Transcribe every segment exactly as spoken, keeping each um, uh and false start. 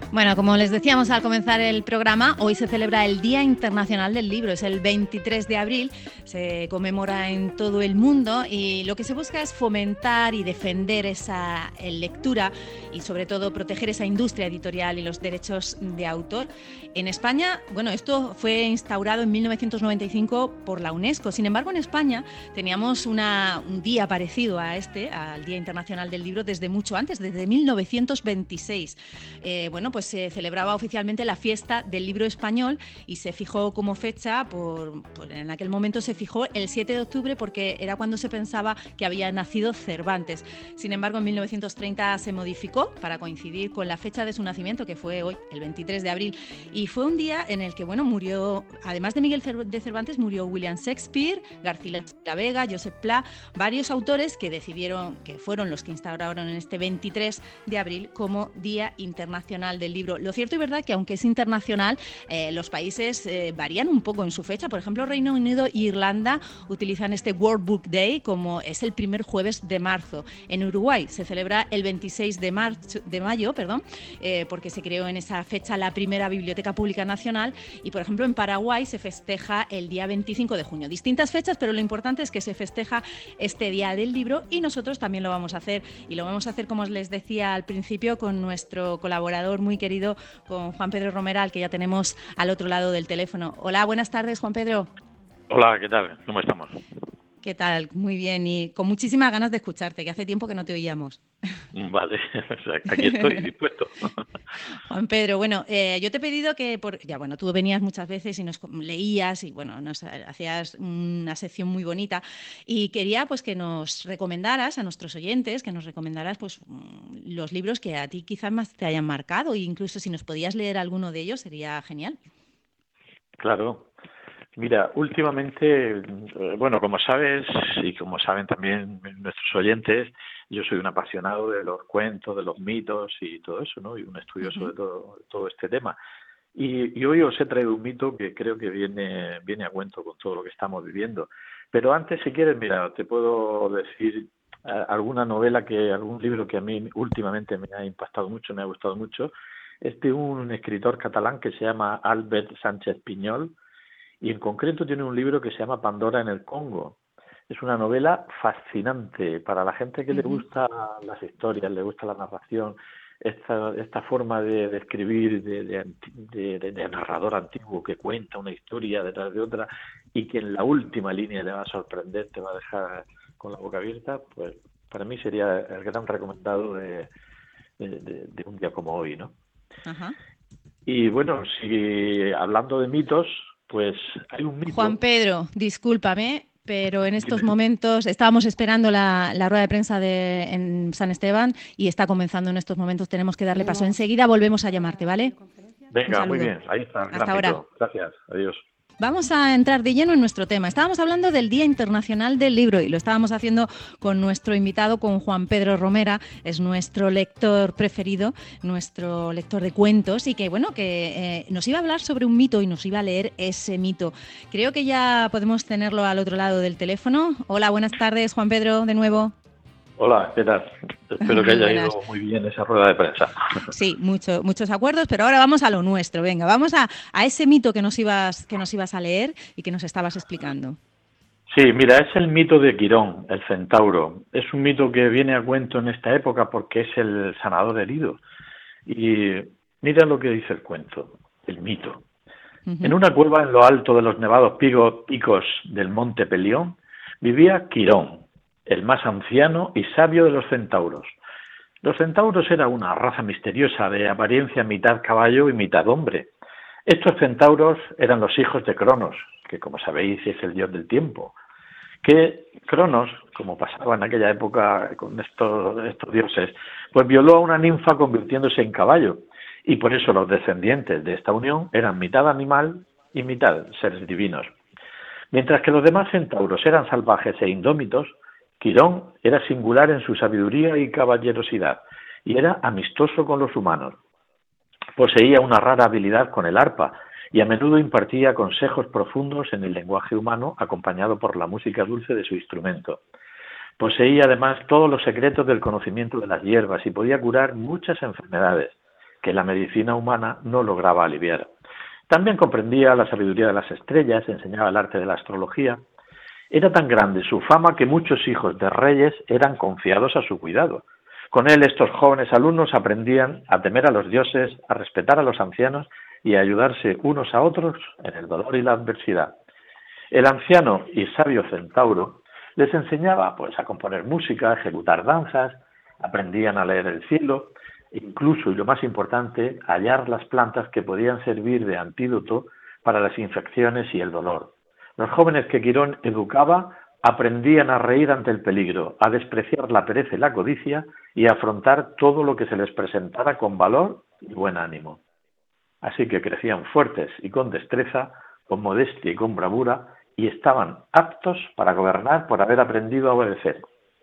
Bueno, como les decíamos al comenzar el programa, hoy se celebra el Día Internacional del Libro. Es el veintitrés de abril, se conmemora en todo el mundo y lo que se busca es fomentar y defender esa lectura y sobre todo proteger esa industria editorial y los derechos de autor. En España, bueno, esto fue instaurado en mil novecientos noventa y cinco por la UNESCO. Sin embargo, en España teníamos una, un día parecido a este, al Día Internacional del Libro, desde mucho antes, desde mil novecientos veintiséis. Eh, bueno, pues se celebraba oficialmente la fiesta del libro español y se fijó como fecha, por, por en aquel momento se fijó el siete de octubre porque era cuando se pensaba que había nacido Cervantes. Sin embargo, en mil novecientos treinta se modificó para coincidir con la fecha de su nacimiento, que fue hoy, el veintitrés de abril. Y fue un día en el que, bueno, murió, además de Miguel de Cervantes, murió William Shakespeare, García la Vega, Josep Pla, varios autores que decidieron, que fueron los que instauraron en este veintitrés de abril como Día Internacional del Libro. Lo cierto y verdad que aunque es internacional, eh, los países eh, varían un poco en su fecha. Por ejemplo, Reino Unido e Irlanda utilizan este World Book Day como es el primer jueves de marzo. En Uruguay se celebra el veintiséis de, marzo, de mayo, perdón, eh, porque se creó en esa fecha la primera Biblioteca Pública Nacional y, por ejemplo, en Paraguay se festeja el día veinticinco de junio. Distintas fechas, pero lo importante es que se festeja este Día del Libro y nosotros también lo vamos a hacer y lo vamos a hacer, como os les decía al principio, con nuestro colaborador muy querido, con Juan Pedro Romera, al que ya tenemos al otro lado del teléfono. Hola, buenas tardes, Juan Pedro. Hola, ¿qué tal? ¿Cómo estamos? ¿Qué tal? Muy bien y con muchísimas ganas de escucharte, que hace tiempo que no te oíamos. Vale, aquí estoy dispuesto. Juan Pedro, bueno, eh, yo te he pedido que, por, ya bueno, tú venías muchas veces y nos leías y bueno, nos hacías una sección muy bonita y quería pues que nos recomendaras a nuestros oyentes, que nos recomendaras pues los libros que a ti quizás más te hayan marcado e incluso si nos podías leer alguno de ellos sería genial. Claro. Mira, últimamente, bueno, como sabes y como saben también nuestros oyentes, yo soy un apasionado de los cuentos, de los mitos y todo eso, ¿no? Y un estudioso uh-huh. de todo, todo este tema. Y, y hoy os he traído un mito que creo que viene, viene a cuento con todo lo que estamos viviendo. Pero antes, si quieres, mira, te puedo decir alguna novela, que algún libro que a mí últimamente me ha impactado mucho, me ha gustado mucho. Es de un escritor catalán que se llama Albert Sánchez Piñol, y en concreto tiene un libro que se llama Pandora en el Congo. Es una novela fascinante para la gente que uh-huh. le gusta las historias, le gusta la narración, esta esta forma de, de escribir de, de, de, de, de narrador antiguo que cuenta una historia detrás de otra y que en la última línea te va a sorprender, te va a dejar con la boca abierta. Pues para mí sería el gran recomendado de, de, de, de un día como hoy, ¿no? Uh-huh. Y bueno, si hablando de mitos, pues hay un mito. Juan Pedro, discúlpame, pero en estos momentos estábamos esperando la, la rueda de prensa de en San Esteban y está comenzando en estos momentos. Tenemos que darle paso. Enseguida volvemos a llamarte, ¿vale? Venga, muy bien. Ahí está. Hasta ahora. Mito. Gracias. Adiós. Vamos a entrar de lleno en nuestro tema. Estábamos hablando del Día Internacional del Libro y lo estábamos haciendo con nuestro invitado, con Juan Pedro Romera. Es nuestro lector preferido, nuestro lector de cuentos y que, bueno, que eh, nos iba a hablar sobre un mito y nos iba a leer ese mito. Creo que ya podemos tenerlo al otro lado del teléfono. Hola, buenas tardes, Juan Pedro, de nuevo. Hola, ¿qué tal? Espero que haya ido muy bien esa rueda de prensa. Sí, mucho, muchos acuerdos, pero ahora vamos a lo nuestro. Venga, vamos a, a ese mito que nos ibas que nos ibas a leer y que nos estabas explicando. Sí, mira, es el mito de Quirón, el centauro. Es un mito que viene a cuento en esta época porque es el sanador herido. Y mira lo que dice el cuento, el mito. Uh-huh. En una cueva en lo alto de los nevados picos del monte Pelión vivía Quirón, el más anciano y sabio de los centauros. Los centauros eran una raza misteriosa de apariencia mitad caballo y mitad hombre. Estos centauros eran los hijos de Cronos, que como sabéis es el dios del tiempo. Que Cronos, como pasaba en aquella época con estos, estos dioses, pues violó a una ninfa convirtiéndose en caballo. Y por eso los descendientes de esta unión eran mitad animal y mitad seres divinos. Mientras que los demás centauros eran salvajes e indómitos, Quirón era singular en su sabiduría y caballerosidad, y era amistoso con los humanos. Poseía una rara habilidad con el arpa, y a menudo impartía consejos profundos en el lenguaje humano, acompañado por la música dulce de su instrumento. Poseía además todos los secretos del conocimiento de las hierbas, y podía curar muchas enfermedades. que la medicina humana no lograba aliviar. También comprendía la sabiduría de las estrellas, enseñaba el arte de la astrología. Era tan grande su fama que muchos hijos de reyes eran confiados a su cuidado. Con él estos jóvenes alumnos aprendían a temer a los dioses, a respetar a los ancianos y a ayudarse unos a otros en el dolor y la adversidad. El anciano y sabio centauro les enseñaba pues a componer música, a ejecutar danzas, aprendían a leer el cielo, incluso, y lo más importante, a hallar las plantas que podían servir de antídoto para las infecciones y el dolor. Los jóvenes que Quirón educaba aprendían a reír ante el peligro, a despreciar la pereza y la codicia y a afrontar todo lo que se les presentara con valor y buen ánimo. Así que crecían fuertes y con destreza, con modestia y con bravura, y estaban aptos para gobernar por haber aprendido a obedecer.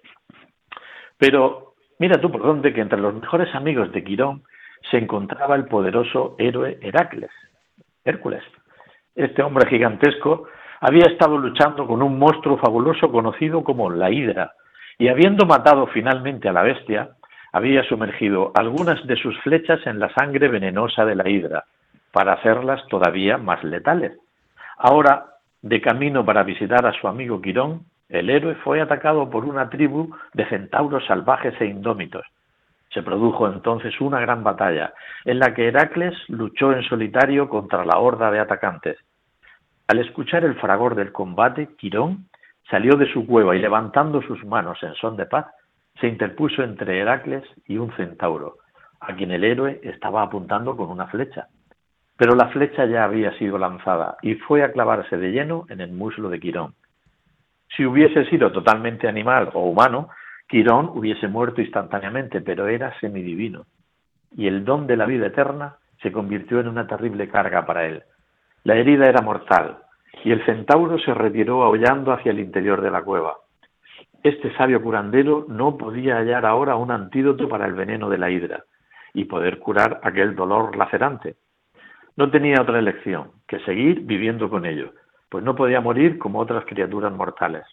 Pero mira tú por dónde que entre los mejores amigos de Quirón se encontraba el poderoso héroe Heracles, Hércules. Este hombre gigantesco había estado luchando con un monstruo fabuloso conocido como la Hidra, y habiendo matado finalmente a la bestia, había sumergido algunas de sus flechas en la sangre venenosa de la Hidra, para hacerlas todavía más letales. Ahora, de camino para visitar a su amigo Quirón, el héroe fue atacado por una tribu de centauros salvajes e indómitos. Se produjo entonces una gran batalla, en la que Heracles luchó en solitario contra la horda de atacantes. Al escuchar el fragor del combate, Quirón salió de su cueva y levantando sus manos en son de paz, se interpuso entre Heracles y un centauro, a quien el héroe estaba apuntando con una flecha. Pero la flecha ya había sido lanzada y fue a clavarse de lleno en el muslo de Quirón. Si hubiese sido totalmente animal o humano, Quirón hubiese muerto instantáneamente, pero era semidivino, y el don de la vida eterna se convirtió en una terrible carga para él. La herida era mortal, y el centauro se retiró aullando hacia el interior de la cueva. Este sabio curandero no podía hallar ahora un antídoto para el veneno de la hidra, y poder curar aquel dolor lacerante. No tenía otra elección que seguir viviendo con ello, pues no podía morir como otras criaturas mortales.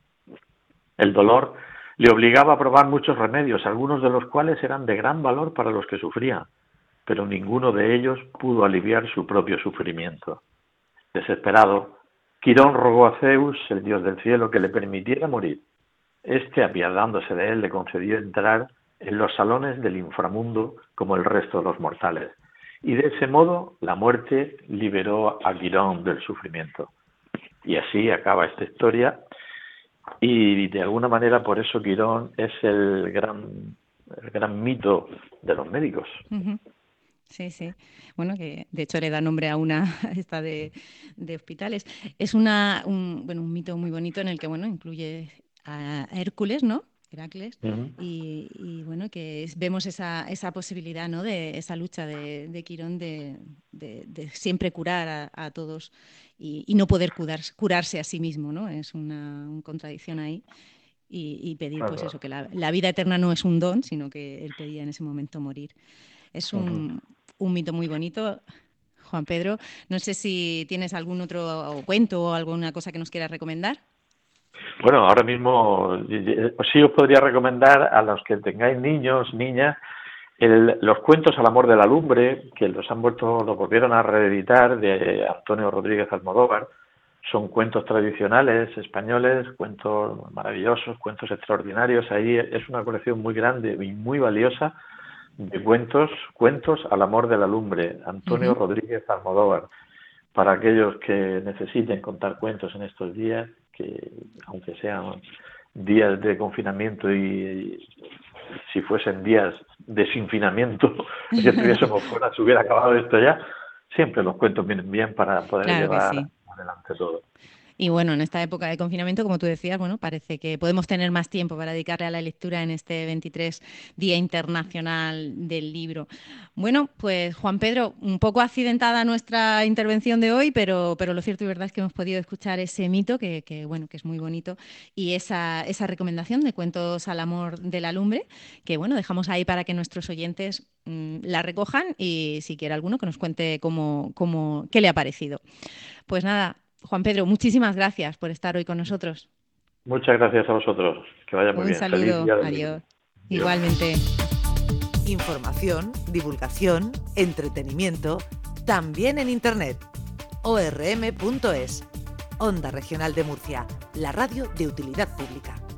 El dolor le obligaba a probar muchos remedios, algunos de los cuales eran de gran valor para los que sufrían, pero ninguno de ellos pudo aliviar su propio sufrimiento. Desesperado, Quirón rogó a Zeus, el dios del cielo, que le permitiera morir. Este, apiadándose de él, le concedió entrar en los salones del inframundo como el resto de los mortales, y de ese modo la muerte liberó a Quirón del sufrimiento. Y así acaba esta historia, y de alguna manera por eso Quirón es el gran, el gran mito de los médicos. Uh-huh. Sí, sí. Bueno, que de hecho le da nombre a una esta de, de hospitales. Es una un, bueno, un mito muy bonito en el que bueno incluye a Hércules, ¿no? Heracles, uh-huh. y, y bueno, que es, vemos esa, esa posibilidad, ¿no? De esa lucha de, de Quirón de, de, de siempre curar a, a todos y, y no poder curar, curarse a sí mismo, ¿no? Es una, una contradicción ahí. Y, y pedir, claro. Pues eso, que la, la vida eterna no es un don, sino que él pedía en ese momento morir. Es un, uh-huh. un mito muy bonito. Juan Pedro, no sé si tienes algún otro cuento o alguna cosa que nos quieras recomendar. Bueno, ahora mismo sí os podría recomendar a los que tengáis niños, niñas, el, los cuentos Al amor de la lumbre, que los han vuelto, los volvieron a reeditar, de Antonio Rodríguez Almodóvar. Son cuentos tradicionales españoles, cuentos maravillosos, cuentos extraordinarios. Ahí es una colección muy grande y muy valiosa de cuentos, cuentos Al amor de la lumbre, Antonio uh-huh. Rodríguez Almodóvar. Para aquellos que necesiten contar cuentos en estos días, que aunque sean días de confinamiento y, y si fuesen días de sinfinamiento, que estuviésemos fuera, se hubiera acabado esto ya, siempre los cuentos vienen bien para poder claro llevar sí. adelante todo. Y bueno, en esta época de confinamiento, como tú decías, bueno, parece que podemos tener más tiempo para dedicarle a la lectura en este veintitrés Día Internacional del Libro. Bueno, pues Juan Pedro, un poco accidentada nuestra intervención de hoy, pero, pero lo cierto y verdad es que hemos podido escuchar ese mito que, que bueno, que es muy bonito, y esa, esa recomendación de Cuentos al amor de la lumbre, que bueno, dejamos ahí para que nuestros oyentes mmm, la recojan y si quiere alguno que nos cuente cómo, cómo, qué le ha parecido. Pues nada, Juan Pedro, muchísimas gracias por estar hoy con nosotros. Muchas gracias a vosotros. Que vaya muy Un bien. Saludo. Feliz día del Adiós. niño. Igualmente. Información, divulgación, entretenimiento, también en Internet. O R M punto es. Onda Regional de Murcia, la radio de utilidad pública.